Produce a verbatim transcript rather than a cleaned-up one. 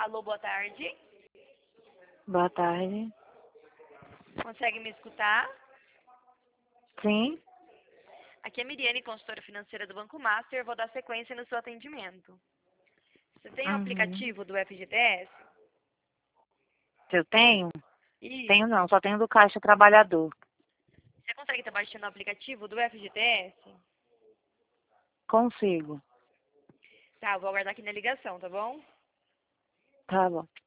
Alô, boa tarde. Boa tarde. Consegue me escutar? Sim? Aqui é a Miriane, consultora financeira do Banco Master. Vou dar sequência no seu atendimento. Você tem o Uhum. aplicativo do F G T S? Se eu tenho? Isso. Tenho não, só tenho do Caixa Trabalhador. Você consegue estar baixando o aplicativo do F G T S? Consigo. Tá, vou aguardar aqui na ligação, tá bom? Tá bom.